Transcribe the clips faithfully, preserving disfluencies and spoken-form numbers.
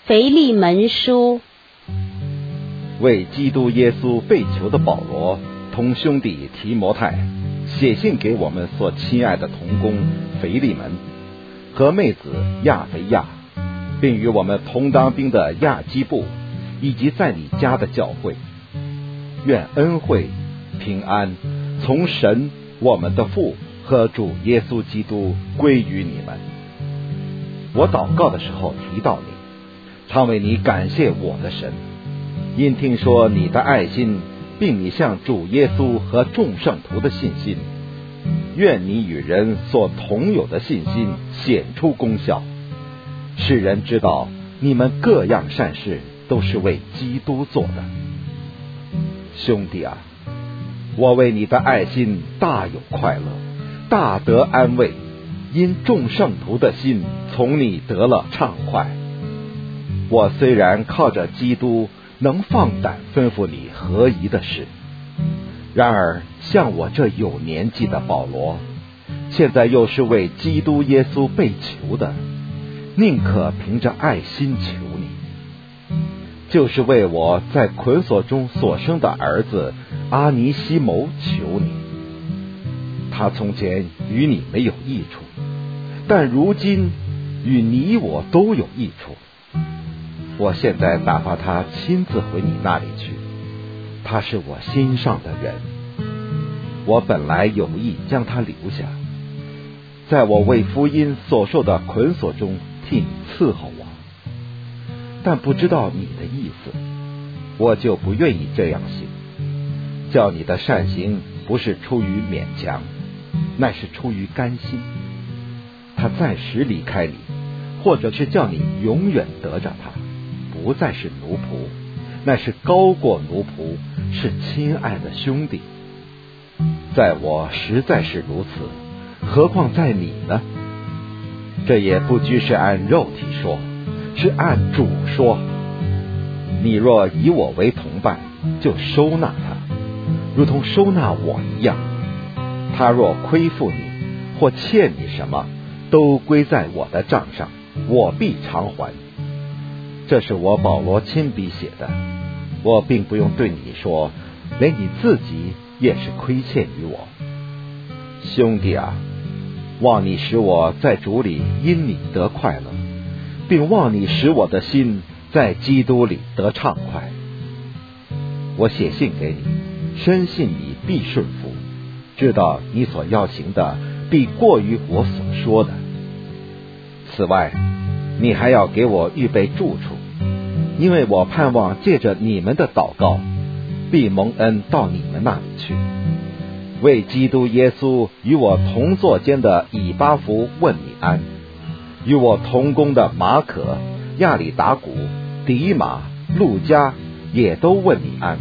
腓利门书。 为基督耶稣被囚的保罗同兄弟提摩太写信给我们所亲爱的同工腓利门和妹子亚腓亚，并与我们同当兵的亚基布，以及在你家的教会，愿恩惠平安从神我们的父和主耶稣基督归于你们。我祷告的时候提到你，常为你感谢我的神，因听说你的爱心，并你向主耶稣和众圣徒的信心，愿你与人所同有的信心显出功效，使人知道你们各样善事都是为基督做的。兄弟啊，我为你的爱心大有快乐，大得安慰，因众圣徒的心从你得了畅快。我虽然靠着基督能放胆吩咐你合宜的事，然而像我这有年纪的保罗，现在又是为基督耶稣被囚的，宁可凭着爱心求你，就是为我在捆锁中所生的儿子阿尼西谋求你。他从前与你没有益处，但如今与你我都有益处。我现在打发他亲自回你那里去，他是我心上的人。我本来有意将他留下，在我为福音所受的捆锁中替你伺候我，但不知道你的意思，我就不愿意这样行。叫你的善行不是出于勉强，乃是出于甘心。他暂时离开你，或者是叫你永远得着他，不再是奴仆，乃是高过奴仆，是亲爱的兄弟。在我实在是如此，何况在你呢？这也不拘是按肉体说，是按主说。你若以我为同伴，就收纳他，如同收纳我一样。他若亏负你，或欠你什么，都归在我的账上，我必偿还。这是我保罗亲笔写的，我并不用对你说，连你自己也是亏欠于我。兄弟啊，望你使我在主里因你得快乐，并望你使我的心在基督里得畅快。我写信给你，深信你必顺服，知道你所要行的必过于我所说的。此外，你还要给我预备住处，因为我盼望借着你们的祷告，必蒙恩到你们那里去。为基督耶稣与我同坐监的以巴弗问你安，与我同工的马可、亚里达古、迪马、路加也都问你安。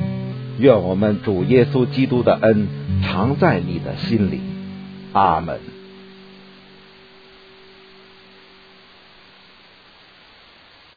愿我们主耶稣基督的恩常在你的心里。阿们。